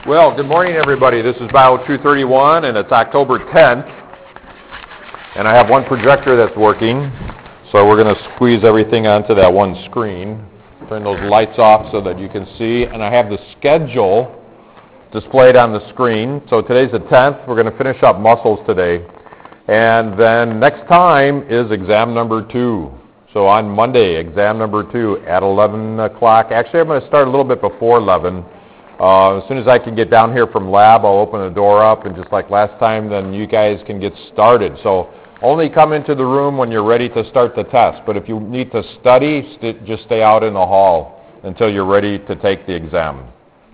Well, good morning, everybody. This is Bio 231, and it's October 10th. And I have one projector that's working, so we're going to squeeze everything onto that one screen. Turn those lights off so that you can see. And I have the schedule displayed on the screen. So today's the 10th. We're going to finish up muscles today. And then next time is exam number 2. So on Monday, exam number 2 at 11 o'clock. Actually, I'm going to start a little bit before 11. As soon as I can get down here from lab, I'll open the door up, and just like last time, then you guys can get started. So only come into the room when you're ready to start the test. But if you need to study, just stay out in the hall until you're ready to take the exam.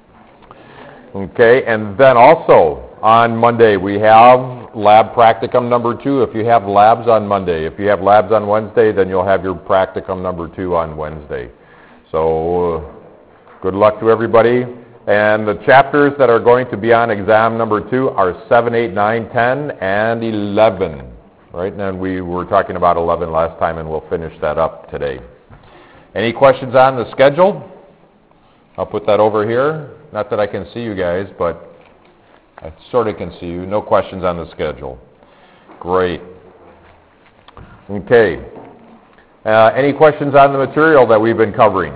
Okay, and then also on Monday, we have lab practicum number 2 if you have labs on Monday. If you have labs on Wednesday, then you'll have your practicum number 2 on Wednesday. So good luck to everybody. And the chapters that are going to be on exam number 2 are 7, 8, 9, 10, and 11. Right? And we were talking about 11 last time, and we'll finish that up today. Any questions on the schedule? I'll put that over here. Not that I can see you guys, but I sort of can see you. No questions on the schedule. Great. Okay. Any questions on the material that we've been covering?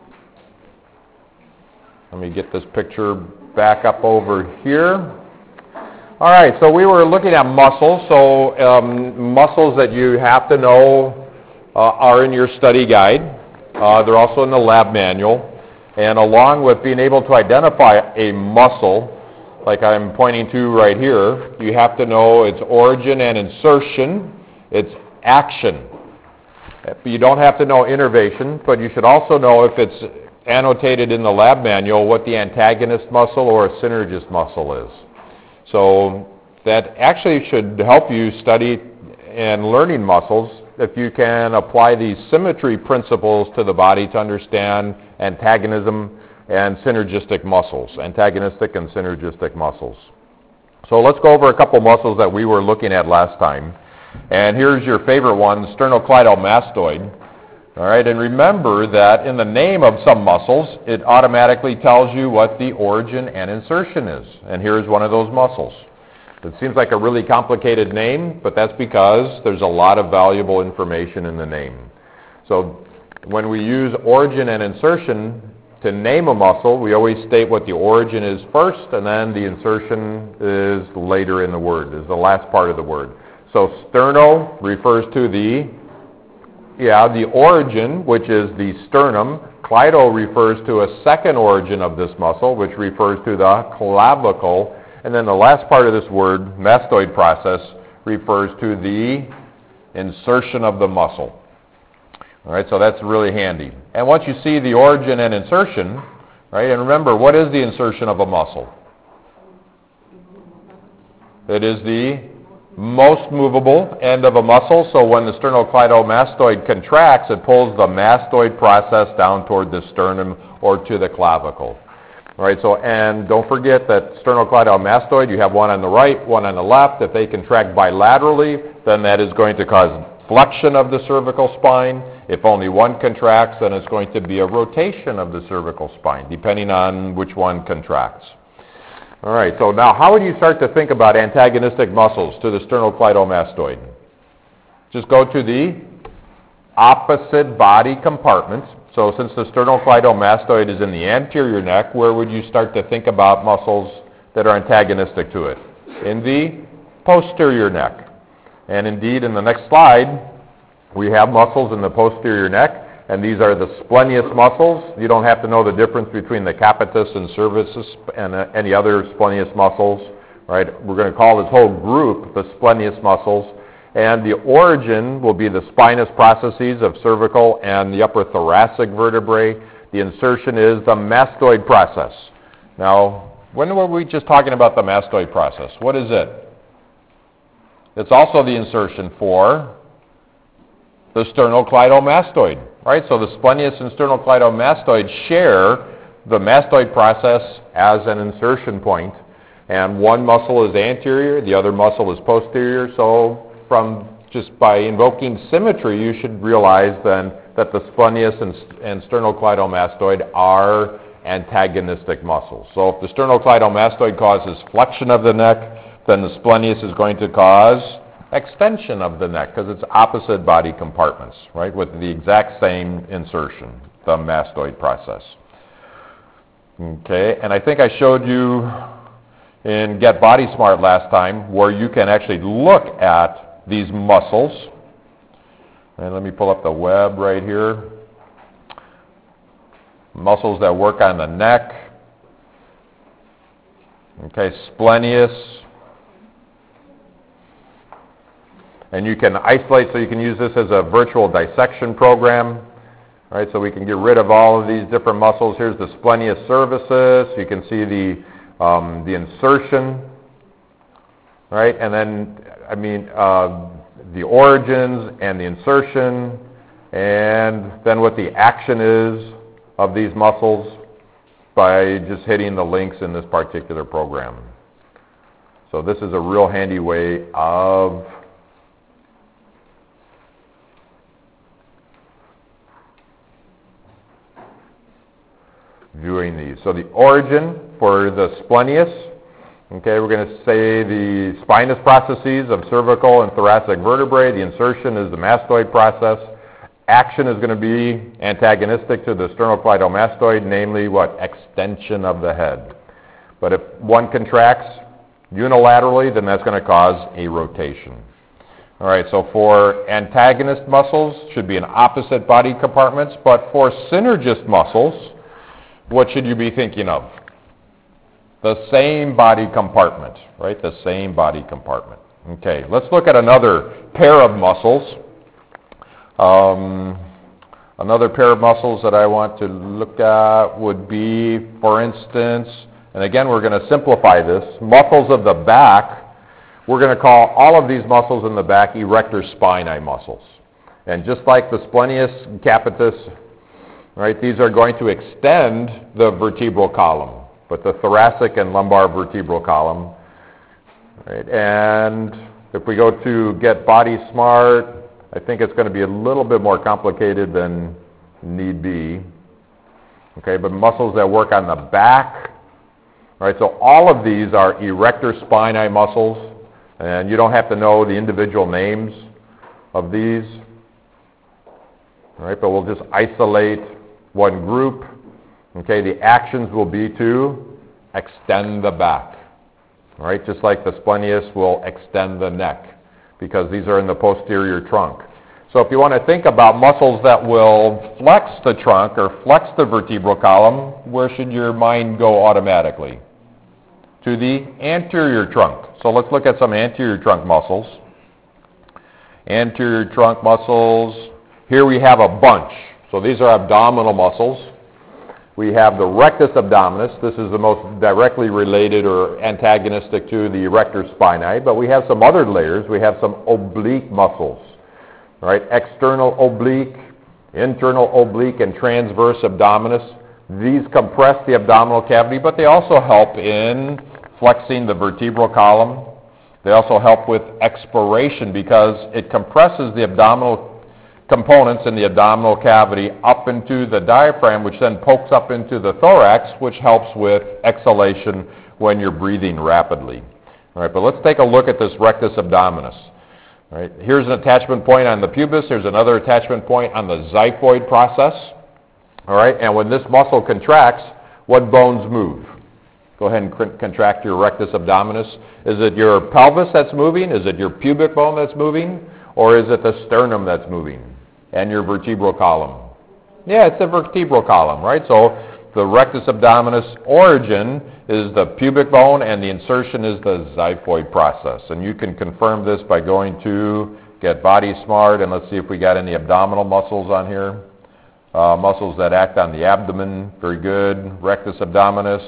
Let me get this picture back up over here. All right, so we were looking at muscles. So muscles that you have to know are in your study guide. They're also in the lab manual. And along with being able to identify a muscle, like I'm pointing to right here, you have to know its origin and insertion, its action. You don't have to know innervation, but you should also know if it's annotated in the lab manual what the antagonist muscle or a synergist muscle is. So that actually should help you study and learning muscles if you can apply these symmetry principles to the body to understand antagonism and synergistic muscles, antagonistic and synergistic muscles. So let's go over a couple muscles that we were looking at last time. And here's your favorite one, sternocleidomastoid. All right, and remember that in the name of some muscles, it automatically tells you what the origin and insertion is. And here's one of those muscles. It seems like a really complicated name, but that's because there's a lot of valuable information in the name. So when we use origin and insertion to name a muscle, we always state what the origin is first, and then the insertion is later in the word, is the last part of the word. So sterno refers to the origin, which is the sternum. Cleido refers to a second origin of this muscle, which refers to the clavicle. And then the last part of this word, mastoid process, refers to the insertion of the muscle. All right, so that's really handy. And once you see the origin and insertion, right, and remember, what is the insertion of a muscle? It is the most movable end of a muscle, so when the sternocleidomastoid contracts, it pulls the mastoid process down toward the sternum or to the clavicle. All right, so, and don't forget that sternocleidomastoid, you have one on the right, one on the left. If they contract bilaterally, then that is going to cause flexion of the cervical spine. If only one contracts, then it's going to be a rotation of the cervical spine, depending on which one contracts. All right, so now how would you start to think about antagonistic muscles to the sternocleidomastoid? Just go to the opposite body compartments. So since the sternocleidomastoid is in the anterior neck, where would you start to think about muscles that are antagonistic to it? In the posterior neck. And indeed, in the next slide, we have muscles in the posterior neck. And these are the splenius muscles. You don't have to know the difference between the capitis and cervicis and any other splenius muscles, right? We're going to call this whole group the splenius muscles. And the origin will be the spinous processes of cervical and the upper thoracic vertebrae. The insertion is the mastoid process. Now, when were we just talking about the mastoid process? What is it? It's also the insertion for the sternocleidomastoid, right? So the splenius and sternocleidomastoid share the mastoid process as an insertion point, and one muscle is anterior, the other muscle is posterior. So from just by invoking symmetry, you should realize then that the splenius and sternocleidomastoid are antagonistic muscles. So if the sternocleidomastoid causes flexion of the neck, then the splenius is going to cause extension of the neck because it's opposite body compartments, right, with the exact same insertion, the mastoid process. Okay, and I think I showed you in Get Body Smart last time where you can actually look at these muscles. And let me pull up the web right here. Muscles that work on the neck. Okay, splenius. And you can isolate, so you can use this as a virtual dissection program. Right, so we can get rid of all of these different muscles. Here's the splenius cervicis. You can see the insertion, right? And then, the origins and the insertion, and then what the action is of these muscles by just hitting the links in this particular program. So this is a real handy way of viewing these. So the origin for the splenius, okay, we're going to say the spinous processes of cervical and thoracic vertebrae. The insertion is the mastoid process. Action is going to be antagonistic to the sternocleidomastoid, namely what? Extension of the head. But if one contracts unilaterally, then that's going to cause a rotation. All right, so for antagonist muscles, should be in opposite body compartments, but for synergist muscles, what should you be thinking of? The same body compartment, right? The same body compartment. Okay, let's look at another pair of muscles. Another pair of muscles that I want to look at would be, for instance, and again we're going to simplify this, muscles of the back. We're going to call all of these muscles in the back erector spinae muscles. And just like the splenius capitis, right, these are going to extend the vertebral column, but the thoracic and lumbar vertebral column. Right, and if we go to Get Body Smart, I think it's going to be a little bit more complicated than need be. Okay, but muscles that work on the back. Right, so all of these are erector spinae muscles, and you don't have to know the individual names of these. All right, but we'll just isolate one group. Okay, the actions will be to extend the back. All right, just like the splenius will extend the neck because these are in the posterior trunk. So if you want to think about muscles that will flex the trunk or flex the vertebral column, where should your mind go automatically? To the anterior trunk. So let's look at some anterior trunk muscles. Anterior trunk muscles. Here we have a bunch. So these are abdominal muscles. We have the rectus abdominis. This is the most directly related or antagonistic to the erector spinae. But we have some other layers. We have some oblique muscles. Right? External oblique, internal oblique, and transverse abdominis. These compress the abdominal cavity, but they also help in flexing the vertebral column. They also help with expiration because it compresses the abdominal components in the abdominal cavity up into the diaphragm, which then pokes up into the thorax, which helps with exhalation when you're breathing rapidly. All right, but let's take a look at this rectus abdominis. All right, here's an attachment point on the pubis. Here's another attachment point on the xiphoid process. All right, and when this muscle contracts, what bones move? Go ahead and contract your rectus abdominis. Is it your pelvis that's moving? Is it your pubic bone that's moving? Or is it the sternum that's moving? And your vertebral column? Yeah, it's the vertebral column, right? So the rectus abdominis origin is the pubic bone and the insertion is the xiphoid process. And you can confirm this by going to Get Body Smart, and let's see if we got any abdominal muscles on here. Muscles that act on the abdomen, very good. Rectus abdominis.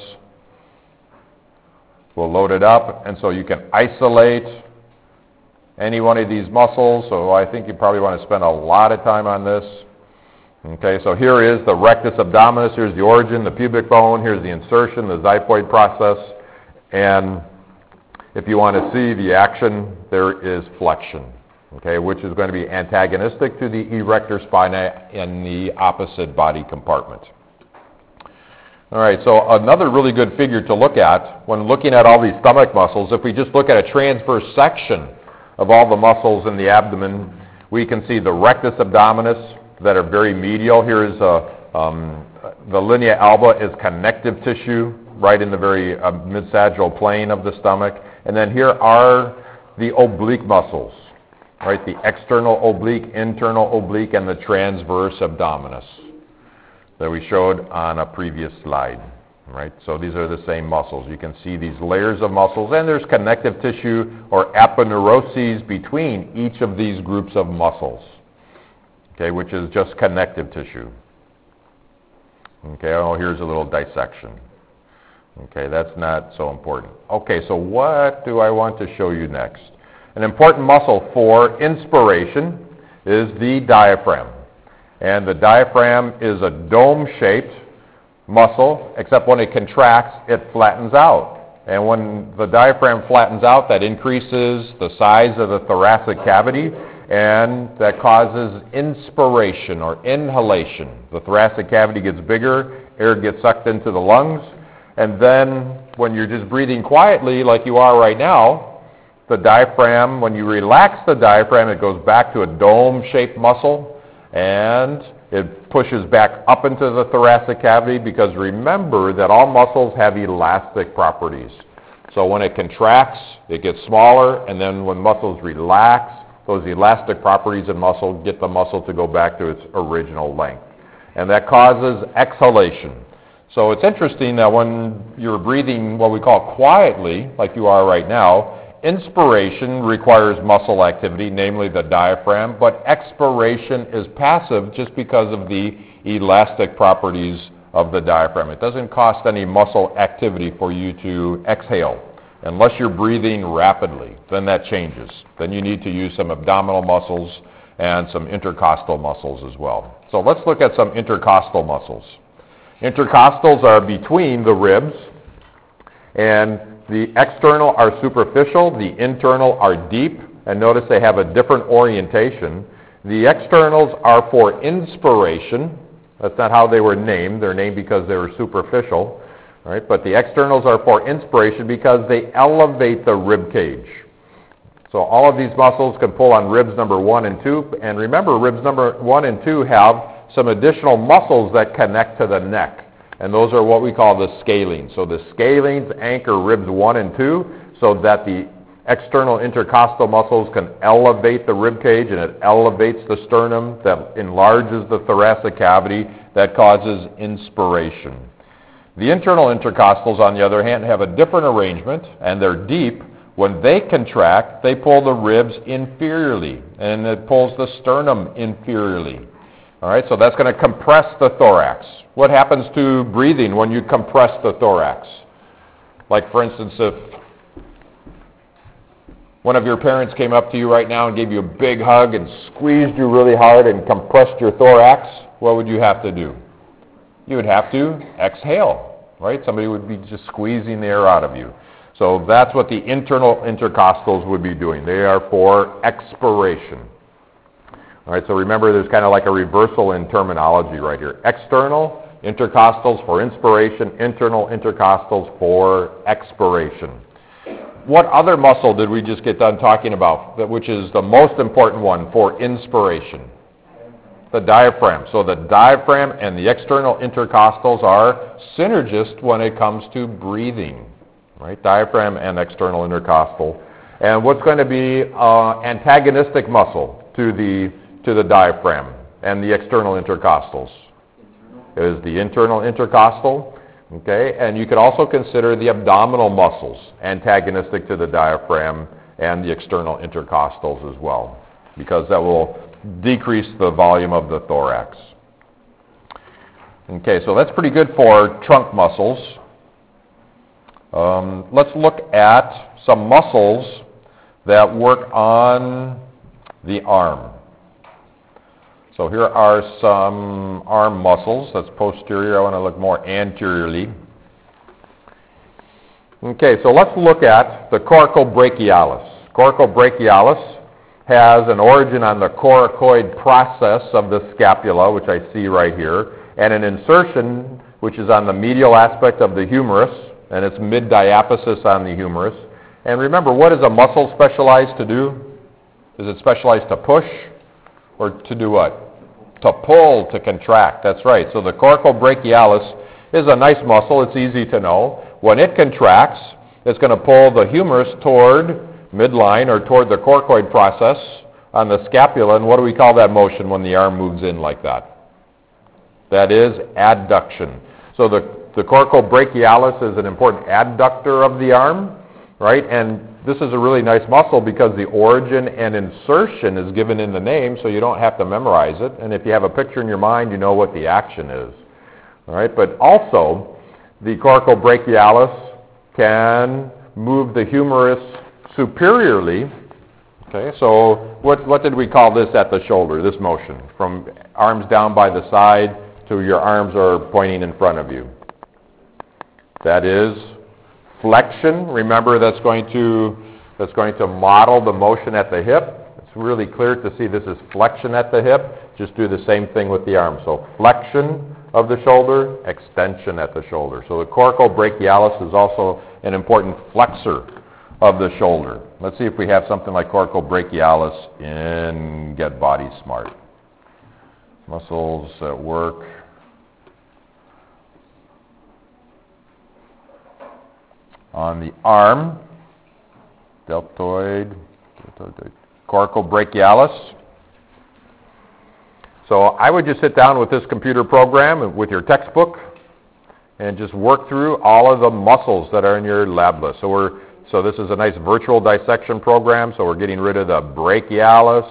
We'll load it up, and so you can isolate any one of these muscles. So I think you probably want to spend a lot of time on this. Okay, so here is the rectus abdominis. Here's the origin, the pubic bone. Here's the insertion, the xiphoid process. And if you want to see the action, there is flexion, okay, which is going to be antagonistic to the erector spinae in the opposite body compartment. All right, so another really good figure to look at when looking at all these stomach muscles, if we just look at a transverse section of all the muscles in the abdomen, we can see the rectus abdominis that are very medial. Here is the linea alba is connective tissue right in the very mid-sagittal plane of the stomach. And then here are the oblique muscles, right? The external oblique, internal oblique, and the transverse abdominis that we showed on a previous slide, right? So these are the same muscles. You can see these layers of muscles, and there's connective tissue or aponeuroses between each of these groups of muscles, okay, which is just connective tissue. Okay, oh, here's a little dissection. Okay, that's not so important. Okay, so what do I want to show you next? An important muscle for inspiration is the diaphragm. And the diaphragm is a dome-shaped muscle, except when it contracts, it flattens out. And when the diaphragm flattens out, that increases the size of the thoracic cavity, and that causes inspiration or inhalation. The thoracic cavity gets bigger, air gets sucked into the lungs, and then when you're just breathing quietly like you are right now, the diaphragm, when you relax the diaphragm, it goes back to a dome-shaped muscle, and it pushes back up into the thoracic cavity, because remember that all muscles have elastic properties. So when it contracts, it gets smaller, and then when muscles relax, those elastic properties in muscle get the muscle to go back to its original length. And that causes exhalation. So it's interesting that when you're breathing what we call quietly, like you are right now, inspiration requires muscle activity, namely the diaphragm, but expiration is passive just because of the elastic properties of the diaphragm. It doesn't cost any muscle activity for you to exhale, unless you're breathing rapidly. Then that changes. Then you need to use some abdominal muscles and some intercostal muscles as well. So let's look at some intercostal muscles. Intercostals are between the ribs, and the external are superficial, the internal are deep, and notice they have a different orientation. The externals are for inspiration. That's not how they were named. They're named because they were superficial, right? But the externals are for inspiration because they elevate the rib cage. So all of these muscles can pull on ribs number 1 and 2, and remember, ribs number 1 and 2 have some additional muscles that connect to the neck. And those are what we call the scalenes. So the scalenes anchor ribs 1 and 2 so that the external intercostal muscles can elevate the rib cage, and it elevates the sternum, that enlarges the thoracic cavity, that causes inspiration. The internal intercostals, on the other hand, have a different arrangement, and they're deep. When they contract, they pull the ribs inferiorly, and it pulls the sternum inferiorly. All right, so that's going to compress the thorax. What happens to breathing when you compress the thorax? Like, for instance, if one of your parents came up to you right now and gave you a big hug and squeezed you really hard and compressed your thorax, what would you have to do? You would have to exhale, right? Somebody would be just squeezing the air out of you. So that's what the internal intercostals would be doing. They are for expiration. All right, so remember, there's kind of like a reversal in terminology right here. External intercostals for inspiration, internal intercostals for expiration. What other muscle did we just get done talking about, which is the most important one for inspiration? The diaphragm. So the diaphragm and the external intercostals are synergist when it comes to breathing, right? Diaphragm and external intercostal. And what's going to be antagonistic muscle to the diaphragm and the external intercostals? Is the internal intercostal, okay? And you could also consider the abdominal muscles antagonistic to the diaphragm and the external intercostals as well, because that will decrease the volume of the thorax. Okay, so that's pretty good for trunk muscles. Let's look at some muscles that work on the arm. So here are some arm muscles. That's posterior. I want to look more anteriorly. Okay, so let's look at the coracobrachialis. Coracobrachialis has an origin on the coracoid process of the scapula, which I see right here, and an insertion which is on the medial aspect of the humerus, and it's mid-diaphysis on the humerus. And remember, what is a muscle specialized to do? Is it specialized to push or to do what? To pull, to contract. That's right. So the coracobrachialis is a nice muscle. It's easy to know. When it contracts, it's going to pull the humerus toward midline or toward the coracoid process on the scapula. And what do we call that motion when the arm moves in like that? That is adduction. So the coracobrachialis is an important adductor of the arm, right? And this is a really nice muscle because the origin and insertion is given in the name, so you don't have to memorize it. And if you have a picture in your mind, you know what the action is. All right? But also, the coracobrachialis can move the humerus superiorly. Okay, so what did we call this at the shoulder, this motion? From arms down by the side to your arms are pointing in front of you. That is flexion. Remember, that's going to model the motion at the hip. It's really clear to see this is flexion at the hip. Just do the same thing with the arm. So flexion of the shoulder, extension at the shoulder. So the coracobrachialis is also an important flexor of the shoulder. Let's see if we have something like coracobrachialis in Get Body Smart. Muscles at work. On the arm, deltoid, coracobrachialis. So I would just sit down with this computer program, with your textbook, and just work through all of the muscles that are in your lab list. So this is a nice virtual dissection program, so we're getting rid of the brachialis.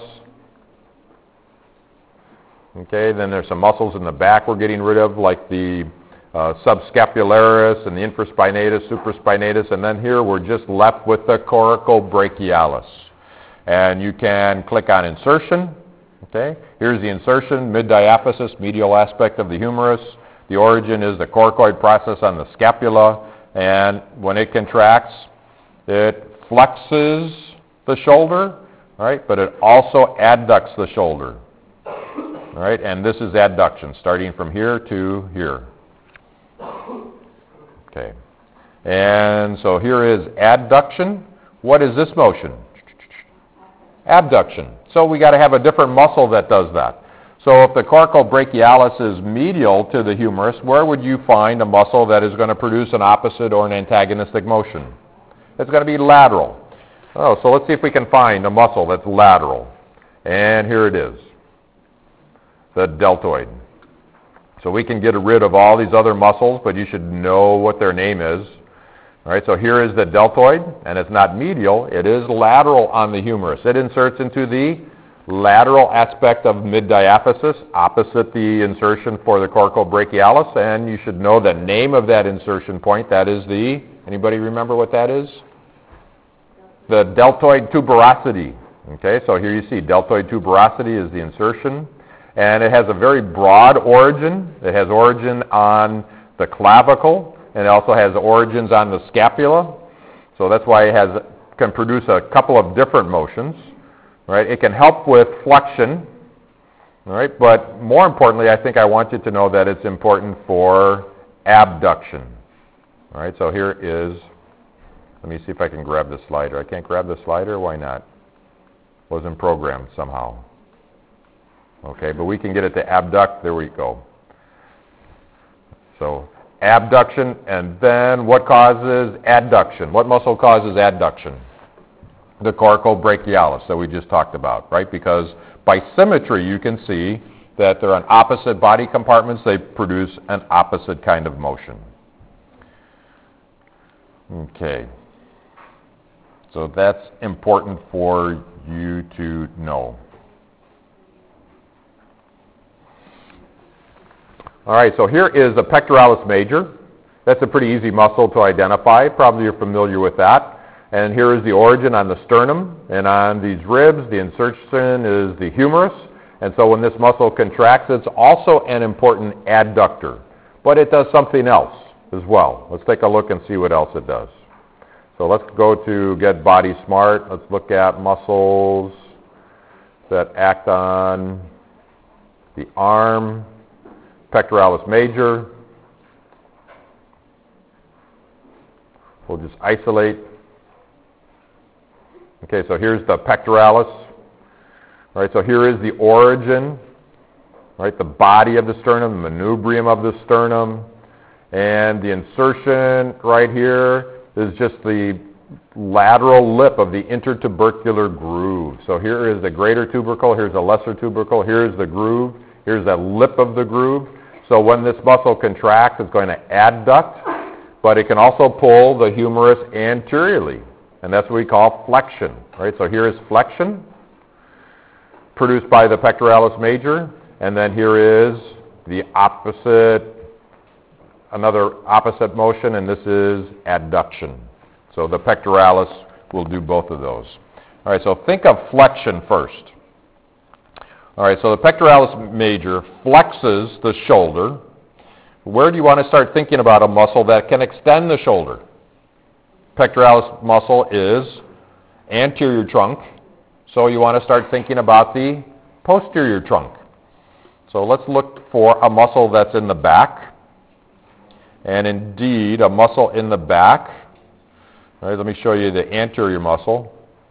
Okay, then there's some muscles in the back we're getting rid of, like the subscapularis and the infraspinatus, supraspinatus, and then here we're just left with the coracobrachialis. And you can click on insertion. Okay, here's the insertion, mid-diaphysis, medial aspect of the humerus. The origin is the coracoid process on the scapula, and when it contracts, it flexes the shoulder, all right, but it also adducts the shoulder. All right, and this is adduction, starting from here to here. Okay, and so here is adduction. What is this motion? Abduction. So we got to have a different muscle that does that. So if the coracobrachialis is medial to the humerus, where would you find a muscle that is going to produce an opposite or an antagonistic motion? It's going to be lateral. Oh, so let's see if we can find a muscle that's lateral. And here it is, the deltoid. So we can get rid of all these other muscles, but you should know what their name is. All right, so here is the deltoid, and it's not medial, it is lateral on the humerus. It inserts into the lateral aspect of mid-diaphysis, opposite the insertion for the coracobrachialis, and you should know the name of that insertion point. That is the, anybody remember what that is? The deltoid tuberosity. Okay, so here you see deltoid tuberosity is the insertion, and it has a very broad origin. It has origin on the clavicle, and it also has origins on the scapula. So that's why it can produce a couple of different motions. Right? It can help with flexion. All right? But more importantly, I think I want you to know that it's important for abduction. All right? So here is, let me see if I can grab the slider. I can't grab the slider? Why not? Wasn't programmed somehow. Okay, but we can get it to abduct. There we go. So abduction, and then what causes adduction? What muscle causes adduction? The coracobrachialis that we just talked about, right? Because by symmetry, you can see that they're on opposite body compartments. They produce an opposite kind of motion. Okay. So that's important for you to know. All right, so here is the pectoralis major. That's a pretty easy muscle to identify. Probably you're familiar with that. And here is the origin on the sternum. And on these ribs, the insertion is the humerus. And so when this muscle contracts, it's also an important adductor. But it does something else as well. Let's take a look and see what else it does. So let's go to Get Body Smart. Let's look at muscles that act on the arm, pectoralis major, We'll just isolate. Okay, so here's the pectoralis. All right, so here is the origin, right, the body of the sternum, the manubrium of the sternum, and the insertion right here is just the lateral lip of the intertubercular groove. So here is the greater tubercle, here's the lesser tubercle, here's the groove, here's the lip of the groove. So when this muscle contracts, it's going to adduct, but it can also pull the humerus anteriorly, and that's what we call flexion, right? So here is flexion, produced by the pectoralis major, and then here is the opposite, another opposite motion, and this is adduction. So the pectoralis will do both of those. All right, so think of flexion first. All right, so the pectoralis major flexes the shoulder. Where do you want to start thinking about a muscle that can extend the shoulder? Pectoralis muscle is anterior trunk, so you want to start thinking about the posterior trunk. So let's look for a muscle that's in the back. And indeed, a muscle in the back. All right, let me show you the anterior muscle.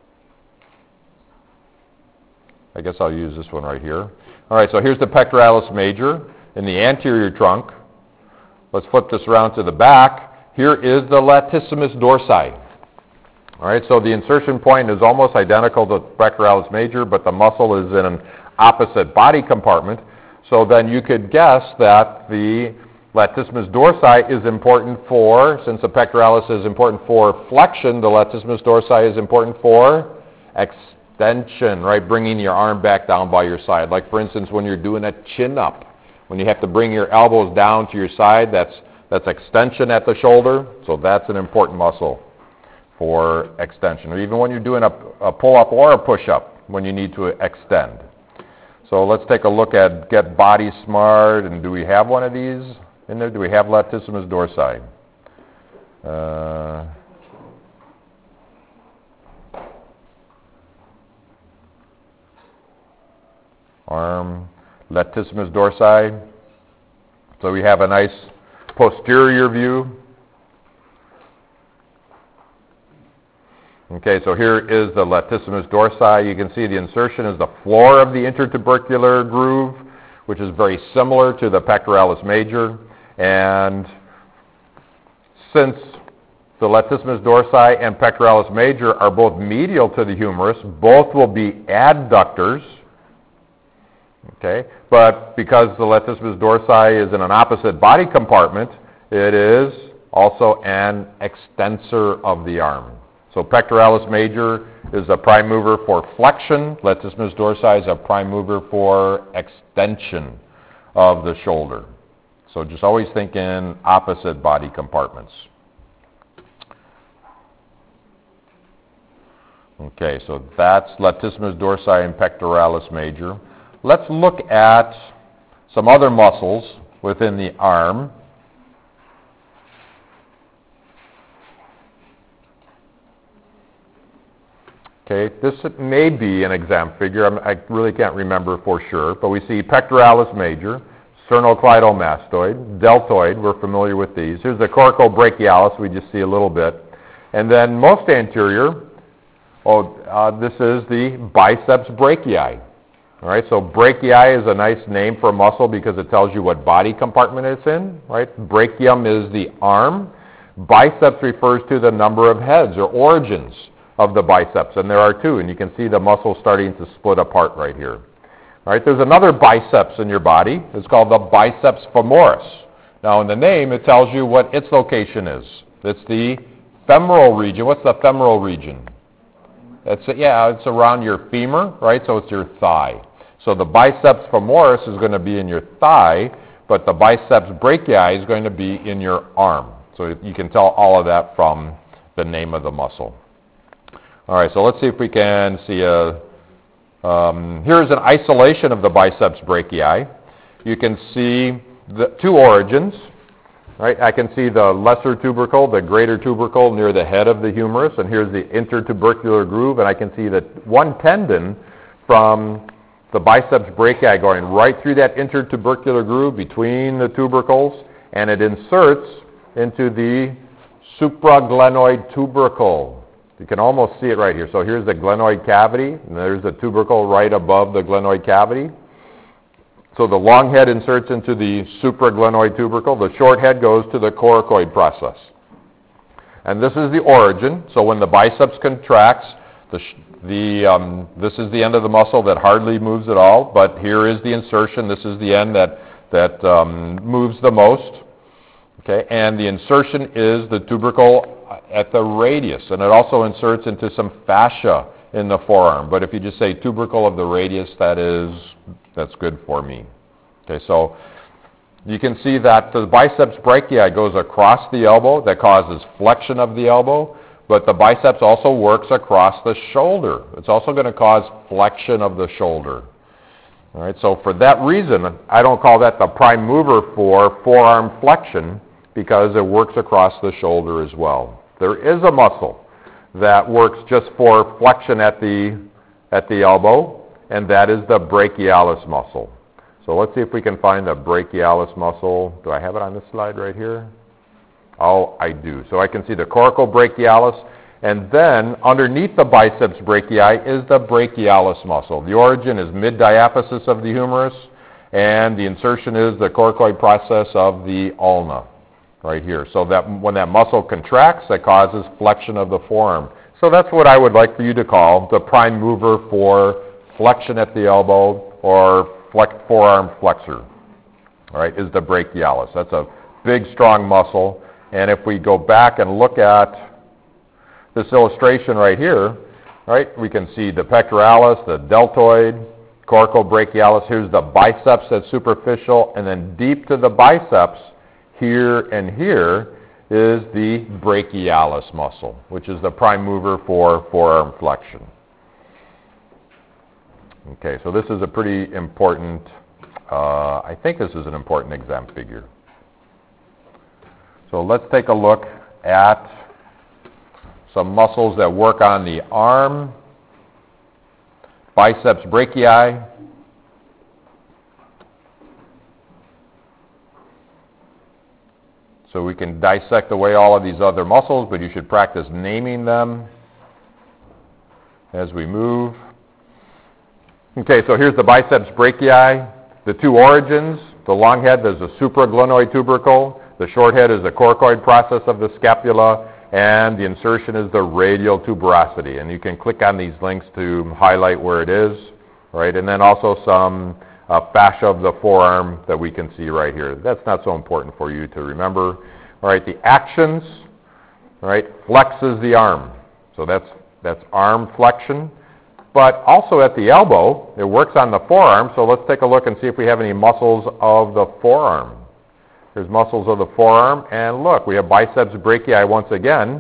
I guess I'll use this one right here. All right, so here's the pectoralis major in the anterior trunk. Let's flip this around to the back. Here is the latissimus dorsi. All right, so the insertion point is almost identical to pectoralis major, but the muscle is in an opposite body compartment. So then you could guess that the latissimus dorsi is important for, since the pectoralis is important for flexion, the latissimus dorsi is important for extension, right? Bringing your arm back down by your side. Like, for instance, when you're doing a chin-up, when you have to bring your elbows down to your side, that's extension at the shoulder, so that's an important muscle for extension. Or even when you're doing a pull-up or a push-up, when you need to extend. So let's take a look at Get Body Smart, and do we have one of these in there? Do we have latissimus dorsi? Arm, latissimus dorsi. So we have a nice posterior view. Okay, so here is the latissimus dorsi. You can see the insertion is the floor of the intertubercular groove, which is very similar to the pectoralis major. And since the latissimus dorsi and pectoralis major are both medial to the humerus, both will be adductors. Okay, but because the latissimus dorsi is in an opposite body compartment, it is also an extensor of the arm. So pectoralis major is a prime mover for flexion. Latissimus dorsi is a prime mover for extension of the shoulder. So just always think in opposite body compartments. Okay, so that's latissimus dorsi and pectoralis major. Let's look at some other muscles within the arm. Okay, this may be an exam figure. I really can't remember for sure, but we see pectoralis major, sternocleidomastoid, deltoid, we're familiar with these. Here's the coracobrachialis, we just see a little bit. And then most anterior, this is the biceps brachii. All right, so brachii is a nice name for a muscle because it tells you what body compartment it's in, right? Brachium is the arm. Biceps refers to the number of heads or origins of the biceps, and there are two, and you can see the muscle starting to split apart right here. All right, there's another biceps in your body. It's called the biceps femoris. Now, in the name, it tells you what its location is. It's the femoral region. What's the femoral region? It's around your femur, right? So it's your thigh. So the biceps femoris is going to be in your thigh, but the biceps brachii is going to be in your arm. So you can tell all of that from the name of the muscle. All right, so let's see if we can see here's an isolation of the biceps brachii. You can see the two origins, right? I can see the lesser tubercle, the greater tubercle near the head of the humerus, and here's the intertubercular groove, and I can see that one tendon from the biceps brachii going right through that intertubercular groove between the tubercles, and it inserts into the supraglenoid tubercle. You can almost see it right here. So here's the glenoid cavity, and there's the tubercle right above the glenoid cavity. So the long head inserts into the supraglenoid tubercle. The short head goes to the coracoid process. And this is the origin. So when the biceps contracts, this is the end of the muscle that hardly moves at all, but here is the insertion. This is the end that moves the most. Okay, and the insertion is the tubercle at the radius, and it also inserts into some fascia in the forearm. But if you just say tubercle of the radius, that's good for me. Okay, so you can see that the biceps brachii goes across the elbow. That causes flexion of the elbow, but the biceps also works across the shoulder. It's also going to cause flexion of the shoulder. All right, so for that reason, I don't call that the prime mover for forearm flexion, because it works across the shoulder as well. There is a muscle that works just for flexion at the elbow, and that is the brachialis muscle. So let's see if we can find the brachialis muscle. Do I have it on this slide right here? Oh, I do. So I can see the coracobrachialis, and then underneath the biceps brachii is the brachialis muscle. The origin is mid-diaphysis of the humerus, and the insertion is the coracoid process of the ulna. Right here. So that when that muscle contracts, that causes flexion of the forearm. So that's what I would like for you to call the prime mover for flexion at the elbow or forearm flexor. All right, is the brachialis. That's a big, strong muscle. And if we go back and look at this illustration right here, right, we can see the pectoralis, the deltoid, coracobrachialis. Here's the biceps that's superficial, and then deep to the biceps, here and here, is the brachialis muscle, which is the prime mover for forearm flexion. Okay, so this is a pretty important, I think this is an important exam figure. So let's take a look at some muscles that work on the arm, biceps brachii, so we can dissect away all of these other muscles, but you should practice naming them as we move. Okay, so here's the biceps brachii. The two origins, the long head, there's a supraglenoid tubercle. The short head is the coracoid process of the scapula, and the insertion is the radial tuberosity. And you can click on these links to highlight where it is, right? And then also some fascia of the forearm that we can see right here. That's not so important for you to remember. All right, the actions, all right, flexes the arm. So that's arm flexion. But also at the elbow, it works on the forearm. So let's take a look and see if we have any muscles of the forearm. There's muscles of the forearm, and look, we have biceps brachii once again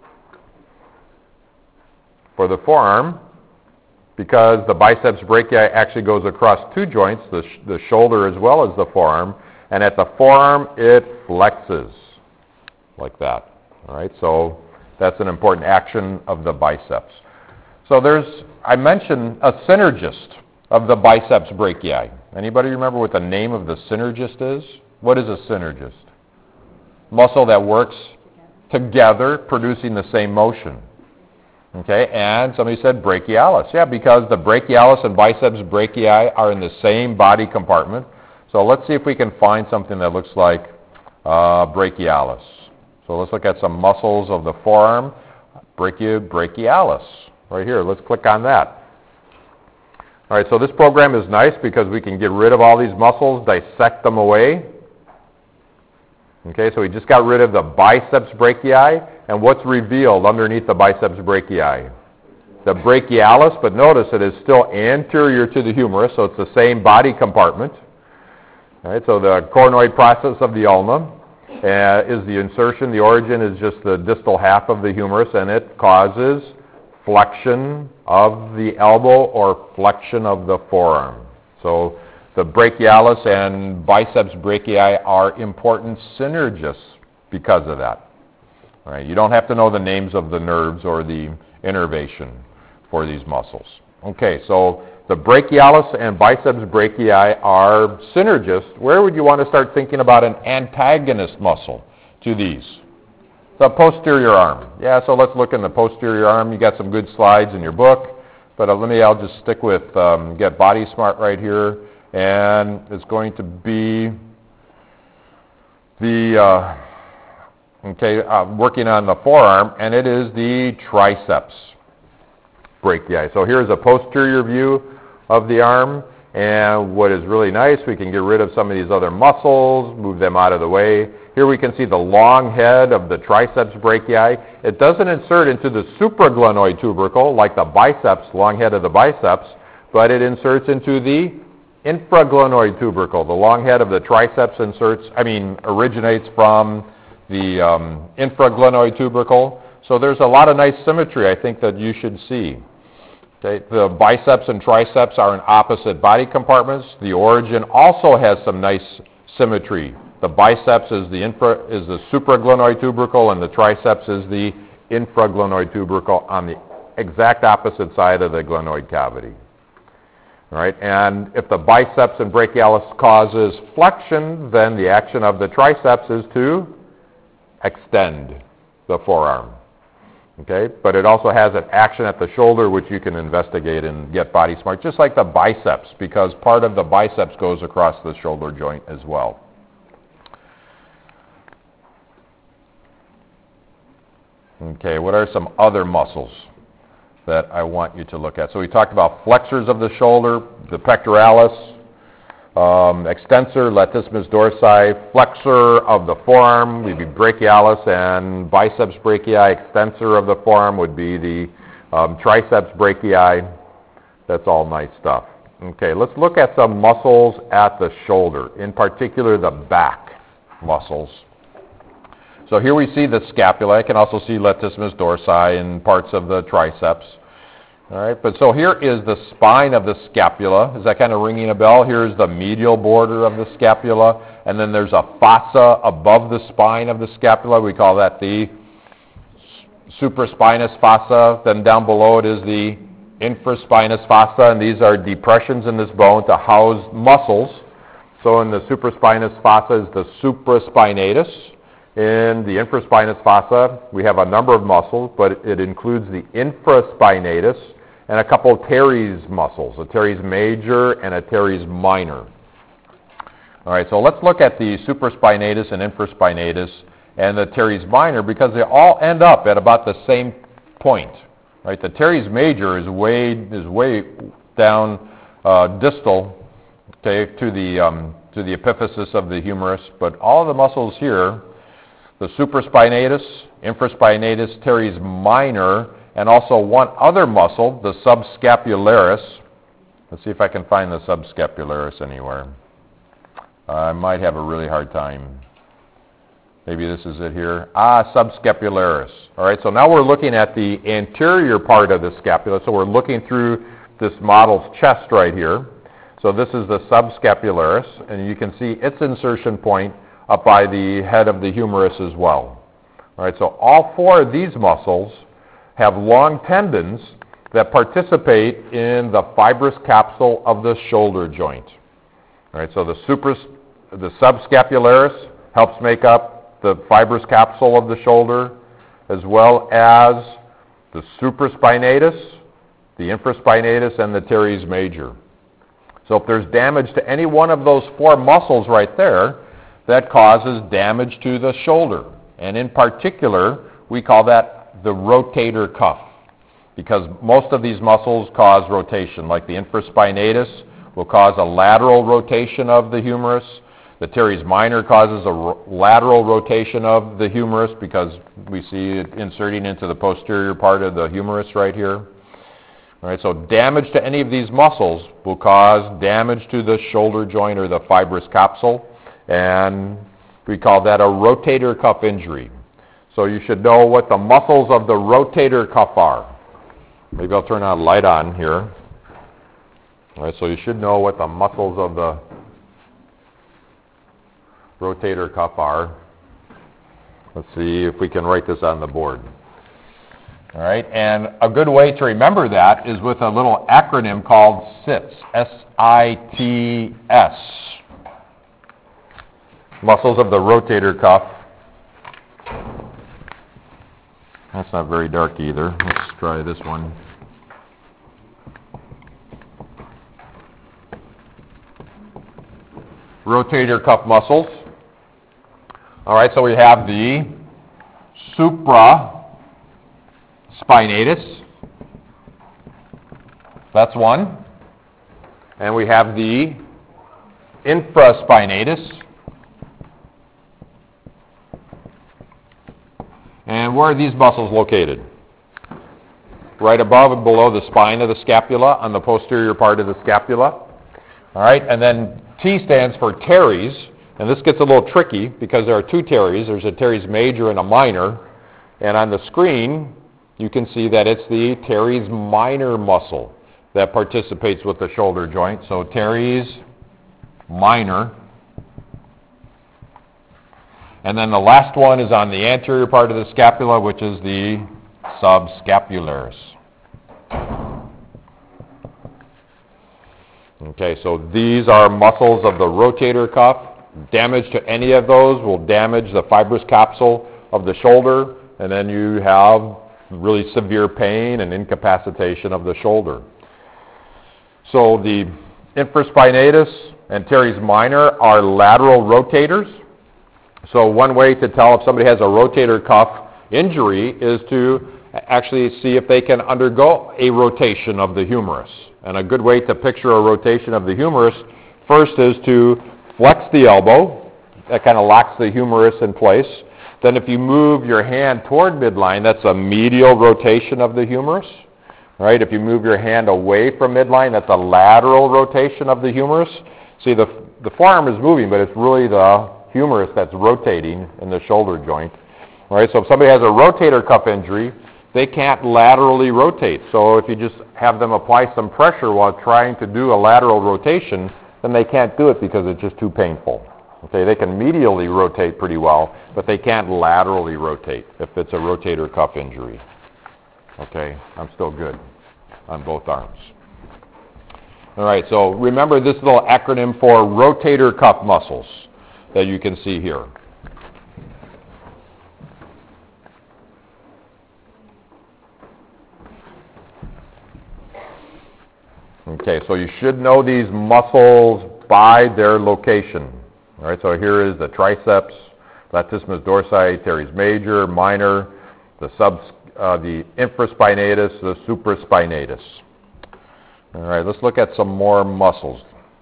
for the forearm, because the biceps brachii actually goes across two joints, the shoulder as well as the forearm, and at the forearm it flexes like that. All right, so that's an important action of the biceps. So I mentioned a synergist of the biceps brachii. Anybody remember what the name of the synergist is? What is a synergist? Muscle that works together, producing the same motion. Okay, and somebody said brachialis. Yeah, because the brachialis and biceps brachii are in the same body compartment. So let's see if we can find something that looks like brachialis. So let's look at some muscles of the forearm. Brachialis. Right here. Let's click on that. All right, so this program is nice because we can get rid of all these muscles, dissect them away. Okay, so we just got rid of the biceps brachii, and what's revealed underneath the biceps brachii? The brachialis, but notice it is still anterior to the humerus, so it's the same body compartment. All right, so the coronoid process of the ulna is the insertion. The origin is just the distal half of the humerus, and it causes flexion of the elbow or flexion of the forearm. So the brachialis and biceps brachii are important synergists because of that. All right, you don't have to know the names of the nerves or the innervation for these muscles. Okay, so the brachialis and biceps brachii are synergists. Where would you want to start thinking about an antagonist muscle to these? The posterior arm. Yeah, so let's look in the posterior arm. You got some good slides in your book, but I'll just stick with Get Body Smart right here, and it's going to be the, working on the forearm, and it is the triceps brachii. So here's a posterior view of the arm, and what is really nice, we can get rid of some of these other muscles, move them out of the way. Here we can see the long head of the triceps brachii. It doesn't insert into the supraglenoid tubercle like the biceps, long head of the biceps, but it inserts into the infraglenoid tubercle. The long head of the triceps originates from the infraglenoid tubercle. So there's a lot of nice symmetry, I think, that you should see. Okay, the biceps and triceps are in opposite body compartments. The origin also has some nice symmetry. The biceps is the supraglenoid tubercle, and the triceps is the infraglenoid tubercle on the exact opposite side of the glenoid cavity. All right, and if the biceps and brachialis causes flexion, then the action of the triceps is to extend the forearm. Okay, but it also has an action at the shoulder, which you can investigate and Get Body Smart, just like the biceps, because part of the biceps goes across the shoulder joint as well. Okay, what are some other muscles that I want you to look at? So we talked about flexors of the shoulder, the pectoralis, extensor, latissimus dorsi, flexor of the forearm would be brachialis, and biceps brachii, extensor of the forearm would be the triceps brachii. That's all nice stuff. Okay, let's look at some muscles at the shoulder, in particular the back muscles. So here we see the scapula. I can also see latissimus dorsi and parts of the triceps. All right, but so here is the spine of the scapula. Is that kind of ringing a bell? Here's the medial border of the scapula, and then there's a fossa above the spine of the scapula. We call that the supraspinous fossa. Then down below it is the infraspinous fossa, and these are depressions in this bone to house muscles. So in the supraspinous fossa is the supraspinatus. In the infraspinous fossa, we have a number of muscles, but it includes the infraspinatus and a couple of teres muscles, a teres major and a teres minor. All right, so let's look at the supraspinatus and infraspinatus and the teres minor, because they all end up at about the same point. Right, the teres major is way down distal, okay, to the epiphysis of the humerus, but all of the muscles here, the supraspinatus, infraspinatus, teres minor, and also one other muscle, the subscapularis. Let's see if I can find the subscapularis anywhere. I might have a really hard time. Maybe this is it here. Subscapularis. All right, so now we're looking at the anterior part of the scapula. So we're looking through this model's chest right here. So this is the subscapularis, and you can see its insertion point up by the head of the humerus as well. All right, so all four of these muscles have long tendons that participate in the fibrous capsule of the shoulder joint. All right, so the subscapularis helps make up the fibrous capsule of the shoulder, as well as the supraspinatus, the infraspinatus, and the teres major. So if there's damage to any one of those four muscles right there, that causes damage to the shoulder. And in particular, we call that the rotator cuff, because most of these muscles cause rotation, like the infraspinatus will cause a lateral rotation of the humerus. The teres minor causes a lateral rotation of the humerus because we see it inserting into the posterior part of the humerus right here. All right, so damage to any of these muscles will cause damage to the shoulder joint or the fibrous capsule, and we call that a rotator cuff injury. So you should know what the muscles of the rotator cuff are. Maybe I'll turn a light on here. All right, so you should know what the muscles of the rotator cuff are. Let's see if we can write this on the board. All right, and a good way to remember that is with a little acronym called SITS, S-I-T-S. Muscles of the rotator cuff. That's not very dark either. Let's try this one. Rotator cuff muscles. All right, so we have the supraspinatus. That's one. And we have the infraspinatus. And where are these muscles located? Right above and below the spine of the scapula, on the posterior part of the scapula. All right, and then T stands for teres, and this gets a little tricky because there are two teres. There's a teres major and a minor, and on the screen you can see that it's the teres minor muscle that participates with the shoulder joint. So teres minor. And then the last one is on the anterior part of the scapula, which is the subscapularis. Okay, so these are muscles of the rotator cuff. Damage to any of those will damage the fibrous capsule of the shoulder, and then you have really severe pain and incapacitation of the shoulder. So the infraspinatus and teres minor are lateral rotators. So one way to tell if somebody has a rotator cuff injury is to actually see if they can undergo a rotation of the humerus. And a good way to picture a rotation of the humerus first is to flex the elbow. That kind of locks the humerus in place. Then if you move your hand toward midline, that's a medial rotation of the humerus. Right? If you move your hand away from midline, that's a lateral rotation of the humerus. See, the forearm is moving, but it's really the humerus that's rotating in the shoulder joint. All right, so if somebody has a rotator cuff injury, they can't laterally rotate. So if you just have them apply some pressure while trying to do a lateral rotation, then they can't do it because it's just too painful. Okay, they can medially rotate pretty well, but they can't laterally rotate if it's a rotator cuff injury. Okay, I'm still good on both arms. All right, so remember this little acronym for rotator cuff muscles that you can see here. Okay, so you should know these muscles by their location. All right, so here is the triceps, latissimus dorsi, teres major, minor, the infraspinatus, the supraspinatus. All right, let's look at some more muscles.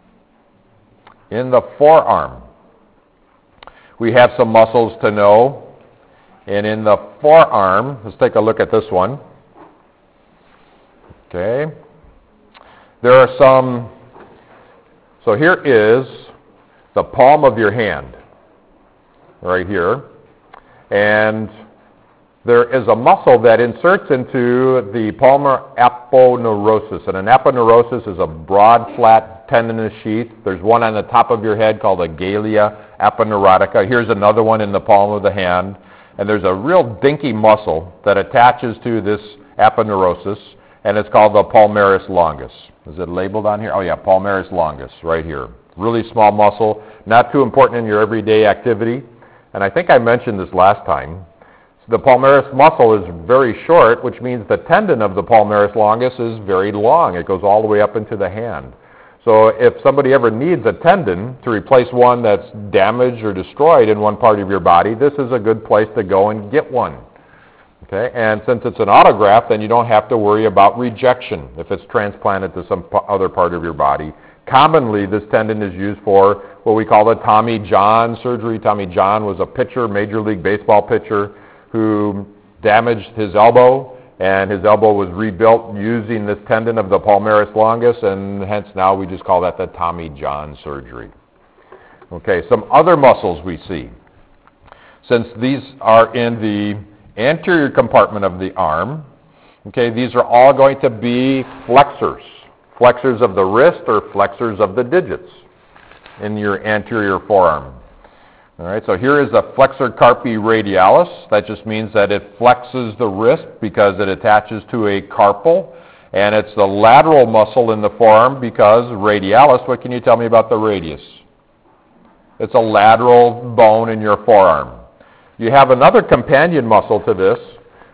In the forearm, we have some muscles to know. And in the forearm, let's take a look at this one. Okay. There are some, so here is the palm of your hand, right here. And there is a muscle that inserts into the palmar aponeurosis. And an aponeurosis is a broad, flat tendinous sheath. There's one on the top of your head called a galea aponeurotica. Here's another one in the palm of the hand. And there's a real dinky muscle that attaches to this aponeurosis, and it's called the palmaris longus. Is it labeled on here? Oh yeah, palmaris longus, right here. Really small muscle, not too important in your everyday activity. And I think I mentioned this last time. The palmaris muscle is very short, which means the tendon of the palmaris longus is very long. It goes all the way up into the hand. So if somebody ever needs a tendon to replace one that's damaged or destroyed in one part of your body, this is a good place to go and get one. Okay, and since it's an autograft, then you don't have to worry about rejection if it's transplanted to some other part of your body. Commonly, this tendon is used for what we call the Tommy John surgery. Tommy John was a pitcher, Major League Baseball pitcher, who damaged his elbow, and his elbow was rebuilt using this tendon of the palmaris longus, and hence now we just call that the Tommy John surgery. Okay, some other muscles we see. Since these are in the anterior compartment of the arm, okay, these are all going to be flexors. Flexors of the wrist or flexors of the digits in your anterior forearm. All right, so here is a flexor carpi radialis. That just means that it flexes the wrist because it attaches to a carpal. And it's the lateral muscle in the forearm because radialis, what can you tell me about the radius? It's a lateral bone in your forearm. You have another companion muscle to this,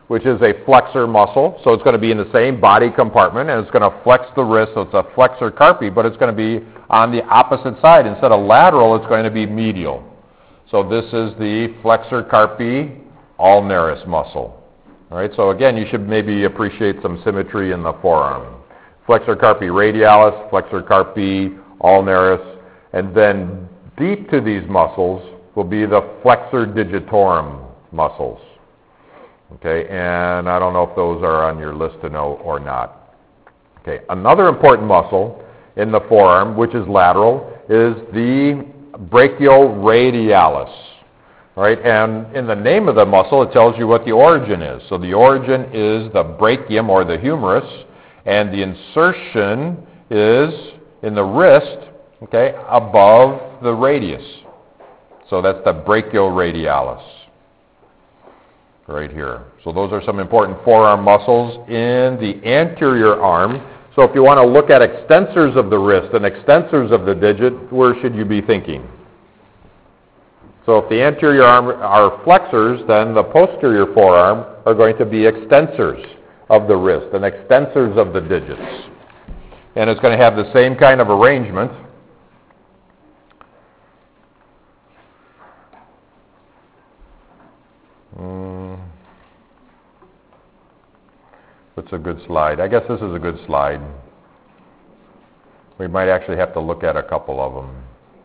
which is a flexor muscle. So it's going to be in the same body compartment, and it's going to flex the wrist. So it's a flexor carpi, but it's going to be on the opposite side. Instead of lateral, it's going to be medial. So this is the flexor carpi ulnaris muscle. All right, so again, you should maybe appreciate some symmetry in the forearm. Flexor carpi radialis, flexor carpi ulnaris, and then deep to these muscles will be the flexor digitorum muscles. Okay, and I don't know if those are on your list to know or not. Okay, another important muscle in the forearm, which is lateral, is the brachioradialis. Right, and in the name of the muscle, it tells you what the origin is. So the origin is the brachium, or the humerus, and the insertion is in the wrist, okay, above the radius. So that's the brachioradialis, right here. So those are some important forearm muscles in the anterior arm. So if you want to look at extensors of the wrist and extensors of the digit, where should you be thinking? So if the anterior arm are flexors, then the posterior forearm are going to be extensors of the wrist and extensors of the digits. And it's going to have the same kind of arrangement. What's a good slide? I guess this is a good slide. We might actually have to look at a couple of them.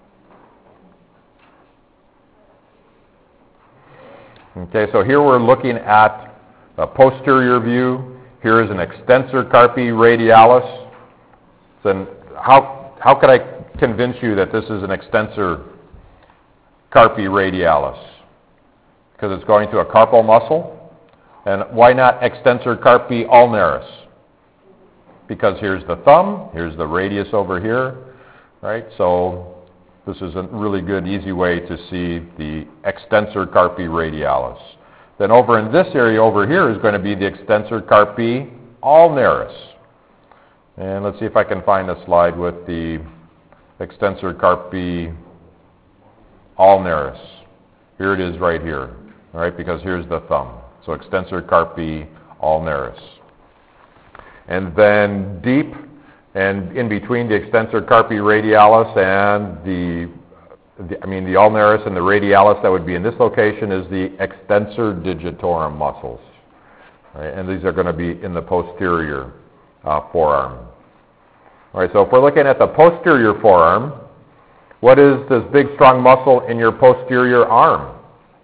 Okay, so here we're looking at a posterior view. Here is an extensor carpi radialis. Then how could I convince you that this is an extensor carpi radialis? Because it's going to a carpal muscle. And why not extensor carpi ulnaris? Because here's the thumb, here's the radius over here, right? So this is a really good, easy way to see the extensor carpi radialis. Then over in this area over here is going to be the extensor carpi ulnaris. And let's see if I can find a slide with the extensor carpi ulnaris. Here it is right here, all right, because here's the thumb. So extensor carpi ulnaris. And then deep and in between the extensor carpi radialis and the ulnaris and the radialis that would be in this location is the extensor digitorum muscles. Right? And these are going to be in the posterior forearm. All right, so if we're looking at the posterior forearm, what is this big strong muscle in your posterior arm?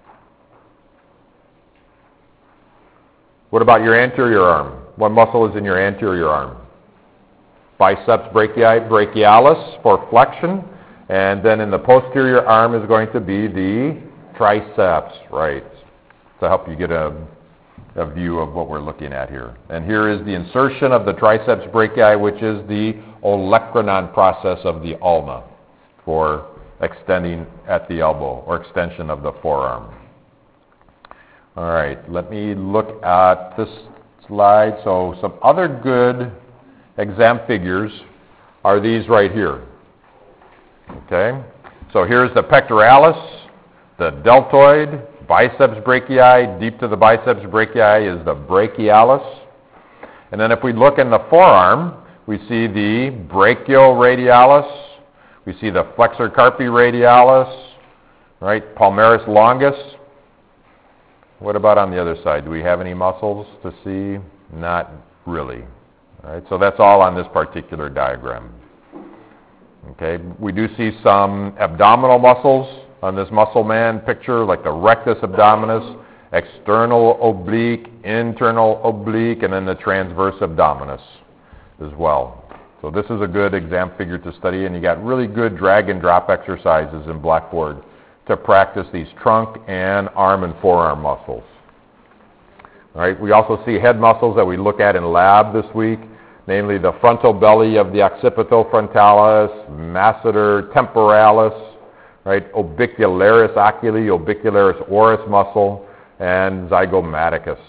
What about your anterior arm? What muscle is in your anterior arm? Biceps brachialis for flexion, and then in the posterior arm is going to be the triceps, right? To help you get a view of what we're looking at here. And here is the insertion of the triceps brachii, which is the olecranon process of the ulna for extending at the elbow or extension of the forearm. All right, let me look at this slide. So some other good exam figures are these right here. Okay, so here's the pectoralis, the deltoid, biceps brachii. Deep to the biceps brachii is the brachialis. And then if we look in the forearm, we see the brachioradialis. We see the flexor carpi radialis, right? Palmaris longus. What about on the other side? Do we have any muscles to see? Not really. All right, so that's all on this particular diagram. Okay, we do see some abdominal muscles on this muscle man picture, like the rectus abdominis, external oblique, internal oblique, and then the transverse abdominis as well. So this is a good exam figure to study, and you got really good drag and drop exercises in Blackboard to practice these trunk and arm and forearm muscles. All right, we also see head muscles that we look at in lab this week, namely the frontal belly of the occipitofrontalis, masseter temporalis, right, orbicularis oculi, orbicularis oris muscle, and zygomaticus.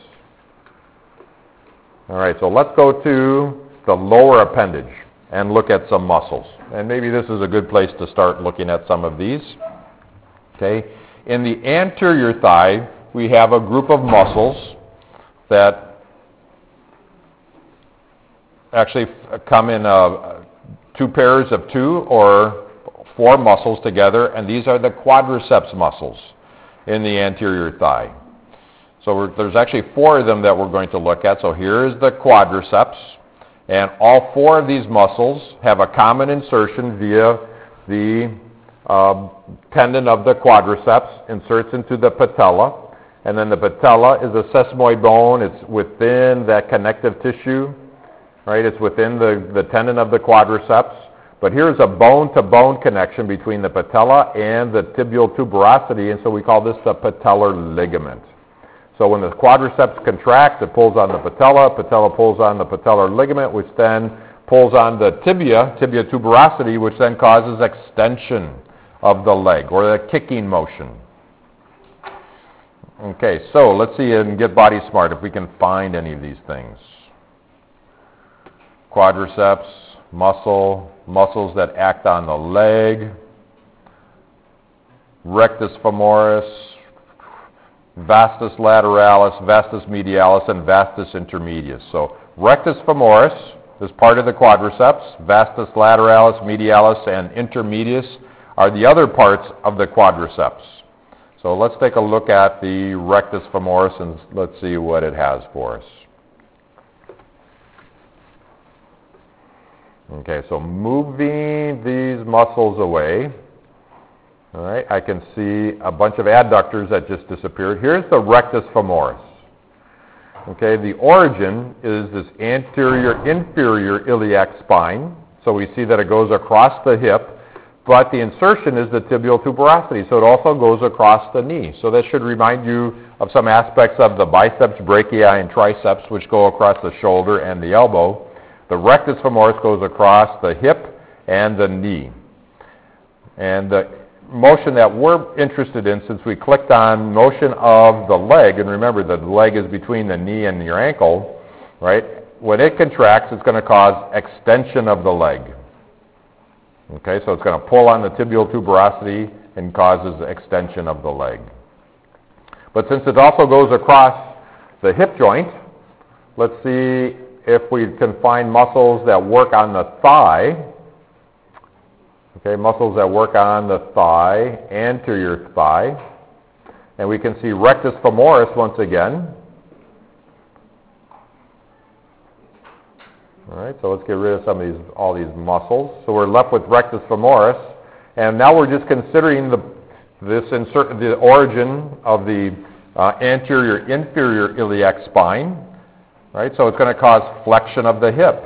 All right, so let's go to the lower appendage and look at some muscles. And maybe this is a good place to start looking at some of these. Okay, in the anterior thigh, we have a group of muscles that actually come in two pairs of 2 or 4 muscles together, and these are the quadriceps muscles in the anterior thigh. So there's actually 4 of them that we're going to look at. So here's the quadriceps, and all 4 of these muscles have a common insertion via the tendon of the quadriceps, inserts into the patella, and then the patella is a sesamoid bone. It's within that connective tissue, right? It's within the tendon of the quadriceps. But here's a bone-to-bone connection between the patella and the tibial tuberosity, and so we call this the patellar ligament. So when the quadriceps contracts, it pulls on the patella pulls on the patellar ligament, which then pulls on the tibia tuberosity, which then causes extension of the leg, or the kicking motion. Okay, so let's see and get body smart if we can find any of these things. Quadriceps, muscles that act on the leg, rectus femoris, vastus lateralis, vastus medialis, and vastus intermedius. So rectus femoris is part of the quadriceps. Vastus lateralis, medialis, and intermedius are the other parts of the quadriceps. So let's take a look at the rectus femoris and let's see what it has for us. Okay, so moving these muscles away, all right, I can see a bunch of adductors that just disappeared. Here's the rectus femoris. Okay, the origin is this anterior-inferior iliac spine. So we see that it goes across the hip, but the insertion is the tibial tuberosity, so it also goes across the knee. So that should remind you of some aspects of the biceps brachii and triceps, which go across the shoulder and the elbow. The rectus femoris goes across the hip and the knee. And the motion that we're interested in, since we clicked on motion of the leg, and remember the leg is between the knee and your ankle, right? When it contracts, it's going to cause extension of the leg. Okay, so it's going to pull on the tibial tuberosity and causes extension of the leg. But since it also goes across the hip joint, let's see if we can find muscles that work on the thigh. Okay, muscles that work on the thigh, anterior thigh. And we can see rectus femoris once again. All right, so let's get rid of all these muscles. So we're left with rectus femoris, and now we're just considering the origin of the anterior-inferior iliac spine. Right, so it's going to cause flexion of the hip.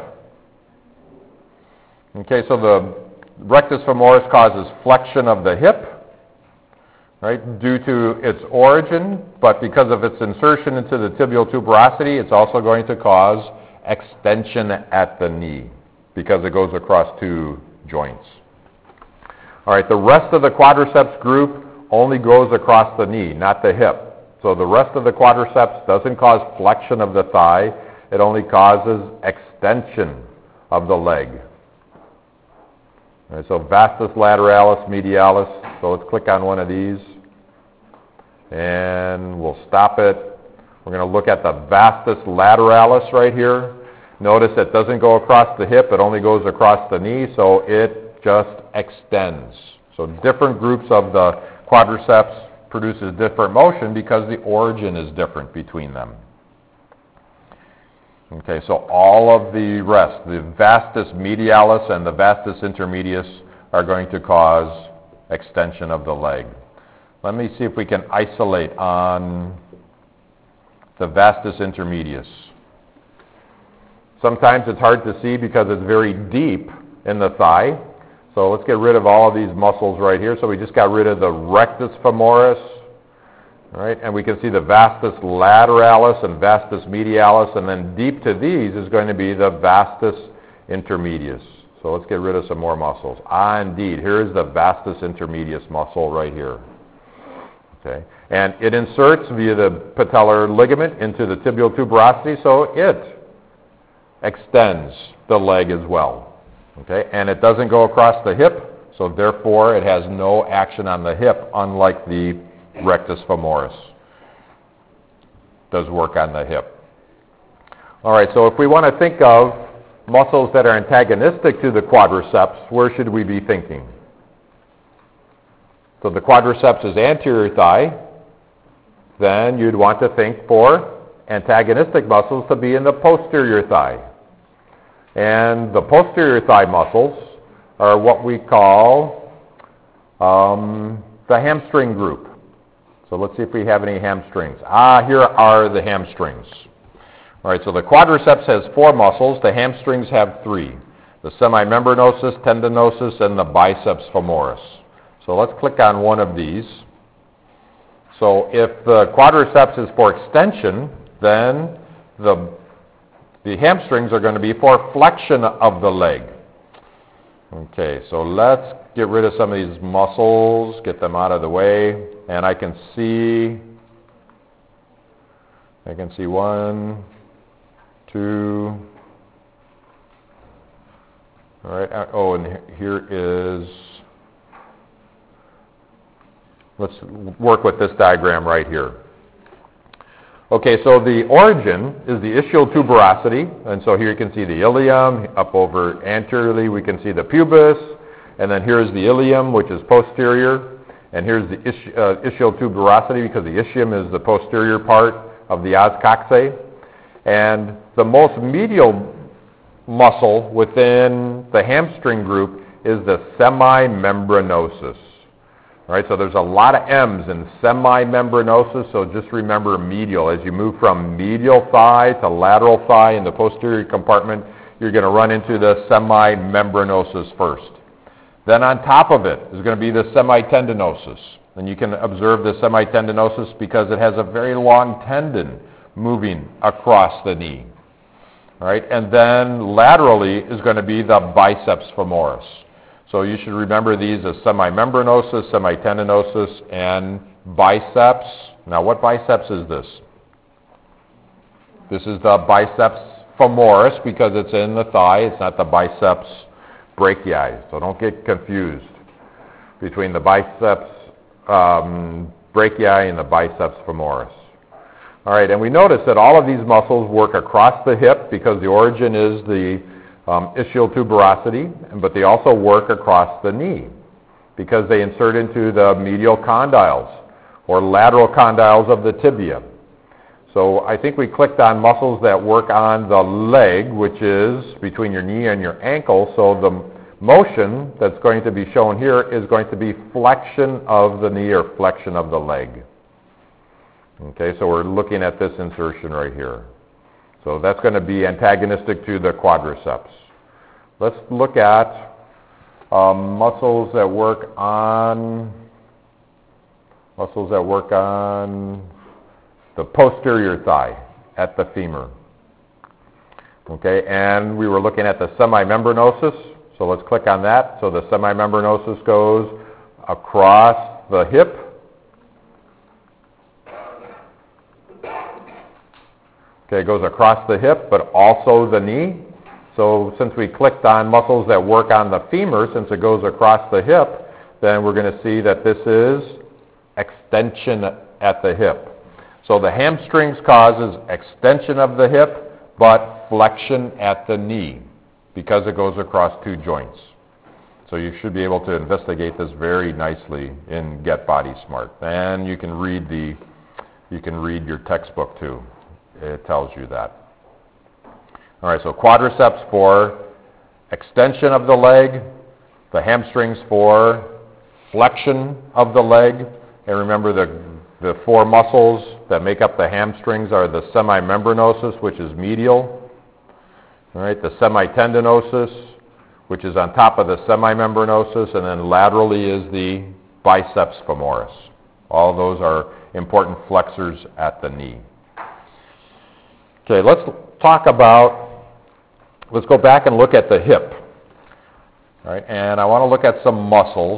Okay, so the rectus femoris causes flexion of the hip, right, due to its origin, but because of its insertion into the tibial tuberosity, it's also going to cause extension at the knee because it goes across 2 joints. All right, the rest of the quadriceps group only goes across the knee, not the hip. So the rest of the quadriceps doesn't cause flexion of the thigh. It only causes extension of the leg. All right, so vastus lateralis, medialis. So let's click on one of these. And we'll stop it. We're going to look at the vastus lateralis right here. Notice it doesn't go across the hip. It only goes across the knee, so it just extends. So different groups of the quadriceps produces different motion because the origin is different between them. Okay, so all of the rest, the vastus medialis and the vastus intermedius, are going to cause extension of the leg. Let me see if we can isolate on the vastus intermedius. Sometimes it's hard to see because it's very deep in the thigh. So let's get rid of all of these muscles right here. So we just got rid of the rectus femoris, all right, and we can see the vastus lateralis and vastus medialis, and then deep to these is going to be the vastus intermedius. So let's get rid of some more muscles. Indeed, here is the vastus intermedius muscle right here. Okay, and it inserts via the patellar ligament into the tibial tuberosity, so it extends the leg as well. Okay, and it doesn't go across the hip, so therefore it has no action on the hip, unlike the rectus femoris does work on the hip. All right, so if we want to think of muscles that are antagonistic to the quadriceps, where should we be thinking? So the quadriceps is anterior thigh. Then you'd want to think for antagonistic muscles to be in the posterior thigh. And the posterior thigh muscles are what we call the hamstring group. So let's see if we have any hamstrings. Here are the hamstrings. All right, so the quadriceps has 4 muscles. The hamstrings have 3. The semimembranosus, tendinosus, and the biceps femoris. So let's click on one of these. So if the quadriceps is for extension, then the hamstrings are going to be for flexion of the leg. Okay, so let's get rid of some of these muscles, get them out of the way, and I can see 1, 2. All right, and here is, let's work with this diagram right here. Okay, so the origin is the ischial tuberosity, and so here you can see the ilium. Up over anteriorly we can see the pubis, and then here's the ilium, which is posterior, and here's the ischial tuberosity, because the ischium is the posterior part of the os coxae. And the most medial muscle within the hamstring group is the semimembranosus. All right, so there's a lot of M's in semimembranosus, so just remember medial. As you move from medial thigh to lateral thigh in the posterior compartment, you're going to run into the semimembranosus first. Then on top of it is going to be the semitendinosus. And you can observe the semitendinosus because it has a very long tendon moving across the knee. All right, and then laterally is going to be the biceps femoris. So you should remember these as semimembranosus, semitendinosus, and biceps. Now, what biceps is this? This is the biceps femoris because it's in the thigh. It's not the biceps brachii. So don't get confused between the biceps brachii and the biceps femoris. All right, and we notice that all of these muscles work across the hip because the origin is the ischial tuberosity, but they also work across the knee because they insert into the medial condyles or lateral condyles of the tibia. So I think we clicked on muscles that work on the leg, which is between your knee and your ankle. So the motion that's going to be shown here is going to be flexion of the knee or flexion of the leg. Okay, so we're looking at this insertion right here. So that's going to be antagonistic to the quadriceps. Let's look at muscles that work on the posterior thigh at the femur. Okay, and we were looking at the semimembranosus. So let's click on that. So the semimembranosus goes across the hip. Okay, it goes across the hip, but also the knee. So since we clicked on muscles that work on the femur, since it goes across the hip, then we're going to see that this is extension at the hip. So the hamstrings causes extension of the hip, but flexion at the knee because it goes across 2 joints. So you should be able to investigate this very nicely in Get Body Smart. And you can read your textbook too. It tells you that. All right, so quadriceps for extension of the leg, the hamstrings for flexion of the leg. And remember the 4 muscles that make up the hamstrings are the semimembranosus, which is medial. All right, the semitendinosus, which is on top of the semimembranosus, and then laterally is the biceps femoris. All those are important flexors at the knee. Okay, let's go back and look at the hip. All right, and I want to look at some muscles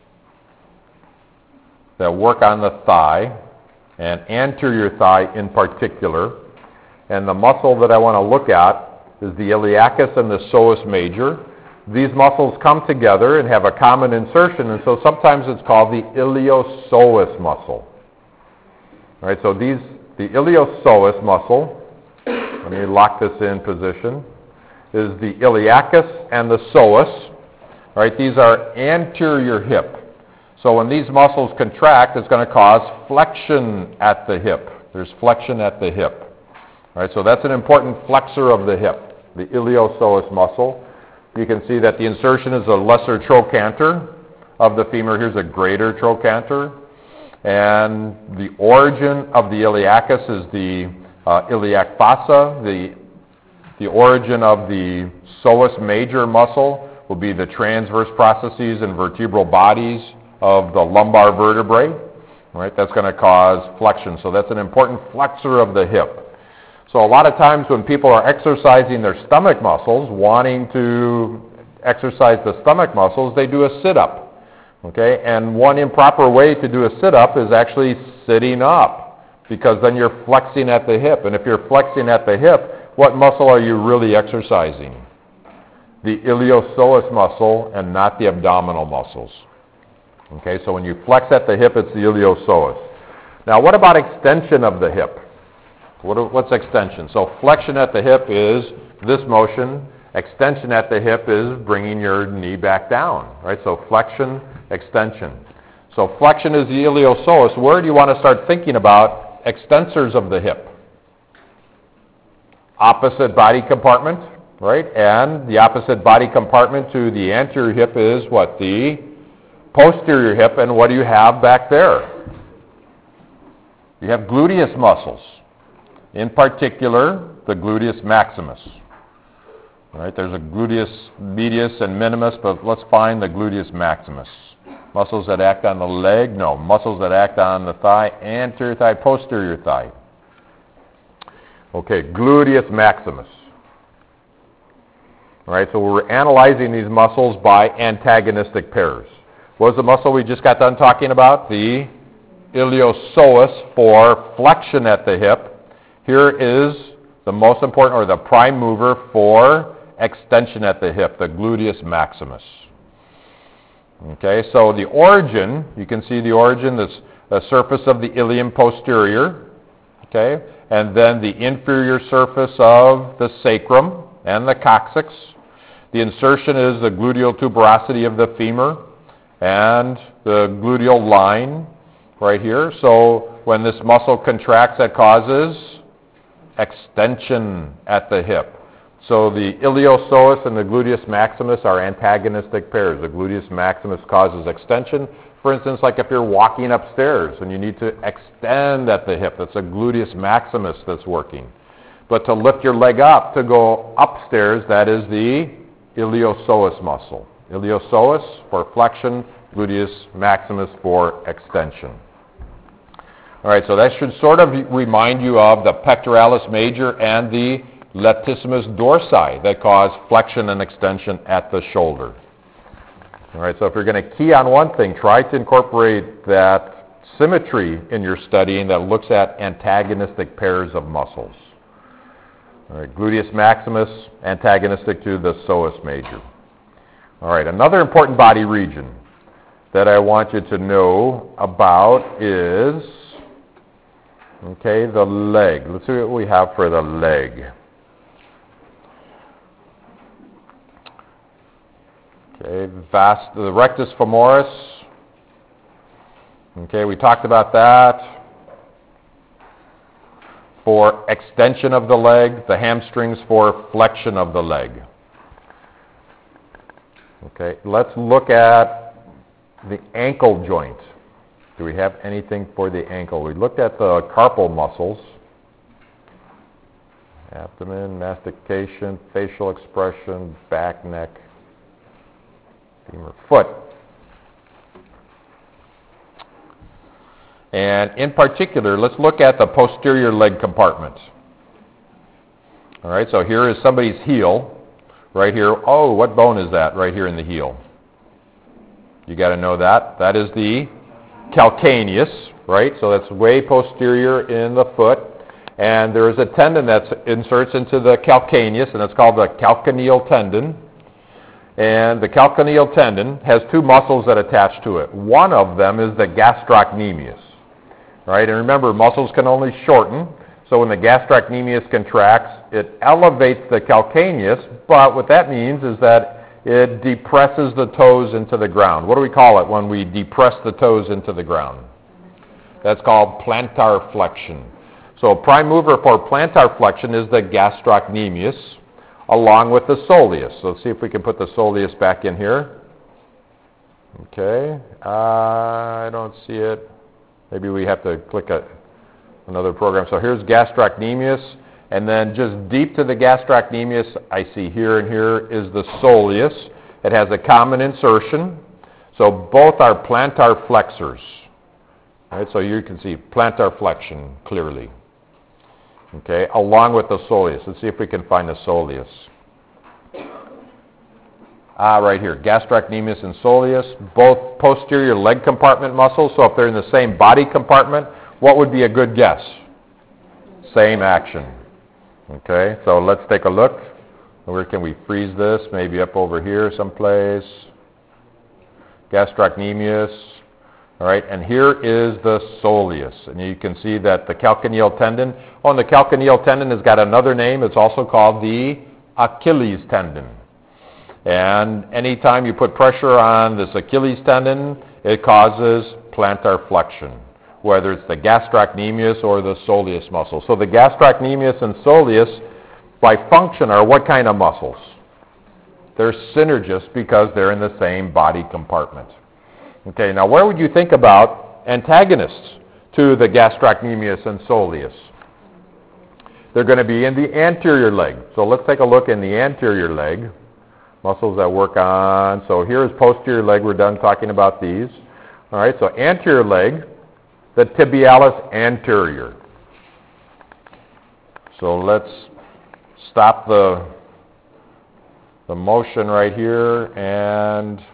that work on the thigh, and anterior thigh in particular. And the muscle that I want to look at is the iliacus and the psoas major. These muscles come together and have a common insertion, and so sometimes it's called the iliopsoas muscle. All right, so the iliopsoas muscle, let me lock this in position, is the iliacus and the psoas. All right, these are anterior hip. So when these muscles contract, it's going to cause flexion at the hip. There's flexion at the hip. All right, so that's an important flexor of the hip, the iliopsoas muscle. You can see that the insertion is a lesser trochanter of the femur. Here's a greater trochanter. And the origin of the iliacus is the iliac fossa. The origin of the psoas major muscle will be the transverse processes and vertebral bodies of the lumbar vertebrae. Right? That's going to cause flexion. So that's an important flexor of the hip. So a lot of times when people are exercising their stomach muscles, wanting to exercise the stomach muscles, they do a sit-up. Okay? And one improper way to do a sit-up is actually sitting up, because then you're flexing at the hip. And if you're flexing at the hip, what muscle are you really exercising? The iliopsoas muscle and not the abdominal muscles. Okay, so when you flex at the hip, it's the iliopsoas. Now, what about extension of the hip? What's extension? So flexion at the hip is this motion. Extension at the hip is bringing your knee back down. Right? So flexion, extension. So flexion is the iliopsoas. Where do you want to start thinking about extensors of the hip? Opposite body compartment, right? And the opposite body compartment to the anterior hip is what? The posterior hip. And what do you have back there? You have gluteus muscles. In particular, the gluteus maximus. All right, there's a gluteus medius and minimus, but let's find the gluteus maximus. Muscles that act on the leg? No. Muscles that act on the thigh, anterior thigh, posterior thigh. Okay, gluteus maximus. All right, so we're analyzing these muscles by antagonistic pairs. What was the muscle we just got done talking about? The iliopsoas for flexion at the hip. Here is the most important, or the prime mover for extension at the hip, the gluteus maximus. Okay, so the origin, you can see the origin, the surface of the ilium posterior, okay, and then the inferior surface of the sacrum and the coccyx. The insertion is the gluteal tuberosity of the femur and the gluteal line right here. So when this muscle contracts, that causes extension at the hip. So the iliopsoas and the gluteus maximus are antagonistic pairs. The gluteus maximus causes extension. For instance, like if you're walking upstairs and you need to extend at the hip, that's a gluteus maximus that's working. But to lift your leg up, to go upstairs, that is the iliopsoas muscle. Iliopsoas for flexion, gluteus maximus for extension. All right, so that should sort of remind you of the pectoralis major and the latissimus dorsi that cause flexion and extension at the shoulder. All right, so if you're going to key on one thing, try to incorporate that symmetry in your studying that looks at antagonistic pairs of muscles. All right, gluteus maximus antagonistic to the psoas major. All right, another important body region that I want you to know about is, okay, the leg. Let's see what we have for the leg. Okay, the rectus femoris. Okay, we talked about that. For extension of the leg, the hamstrings for flexion of the leg. Okay, let's look at the ankle joint. Do we have anything for the ankle? We looked at the carpal muscles. Abdomen, mastication, facial expression, back, neck, femur, foot. And in particular, let's look at the posterior leg compartment. All right, so here is somebody's heel. Right here. Oh, what bone is that right here in the heel? You got to know that. That is the calcaneus, right? So that's way posterior in the foot. And there is a tendon that inserts into the calcaneus, and it's called the calcaneal tendon. And the calcaneal tendon has two muscles that attach to it. One of them is the gastrocnemius, right? And remember, muscles can only shorten. So when the gastrocnemius contracts, it elevates the calcaneus, but what that means is that it depresses the toes into the ground. What do we call it when we depress the toes into the ground? That's called plantar flexion. So prime mover for plantar flexion is the gastrocnemius along with the soleus. So let's see if we can put the soleus back in here. Okay, I don't see it. Maybe we have to click another program. So here's gastrocnemius, and then just deep to the gastrocnemius, I see here and here is the soleus. It has a common insertion. So both are plantar flexors. All right, so you can see plantar flexion clearly. Okay, along with the soleus. Let's see if we can find the soleus. Right here, gastrocnemius and soleus, both posterior leg compartment muscles. So if they're in the same body compartment, what would be a good guess? Same action. Okay, so let's take a look. Where can we freeze this? Maybe up over here someplace. Gastrocnemius. All right, and here is the soleus. And you can see that the calcaneal tendon, and the calcaneal tendon has got another name. It's also called the Achilles tendon. And anytime you put pressure on this Achilles tendon, it causes plantar flexion, whether it's the gastrocnemius or the soleus muscle. So the gastrocnemius and soleus, by function, are what kind of muscles? They're synergists because they're in the same body compartment. Okay, now where would you think about antagonists to the gastrocnemius and soleus? They're going to be in the anterior leg. So let's take a look in the anterior leg. Muscles that work on, so here is posterior leg, we're done talking about these. All right, so anterior leg, the tibialis anterior. So let's stop the motion right here, and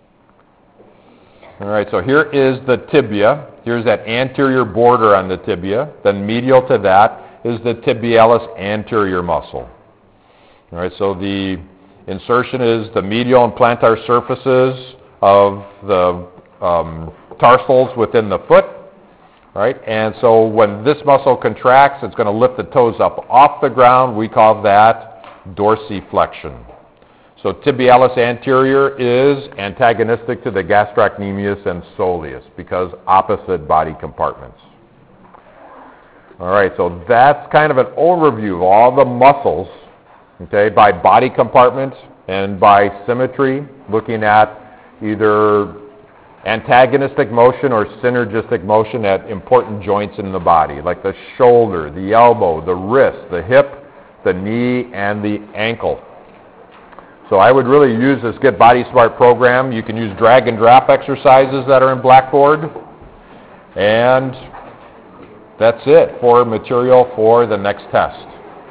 all right, so here is the tibia. Here's that anterior border on the tibia. Then medial to that is the tibialis anterior muscle. All right, so the insertion is the medial and plantar surfaces of the tarsals within the foot, right? And so when this muscle contracts, it's going to lift the toes up off the ground. We call that dorsiflexion. So tibialis anterior is antagonistic to the gastrocnemius and soleus because opposite body compartments. All right, so that's kind of an overview of all the muscles, okay, by body compartment and by symmetry, looking at either antagonistic motion or synergistic motion at important joints in the body, like the shoulder, the elbow, the wrist, the hip, the knee, and the ankle. So I would really use this Get Body Smart program. You can use drag and drop exercises that are in Blackboard. And that's it for material for the next test.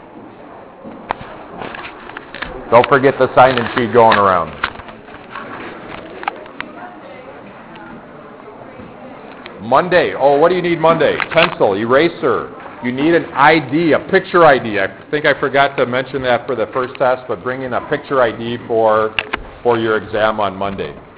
Don't forget the sign-in sheet going around. Monday. Oh, what do you need Monday? Pencil, eraser. You need an ID, a picture ID. I think I forgot to mention that for the first test, but bring in a picture ID for your exam on Monday.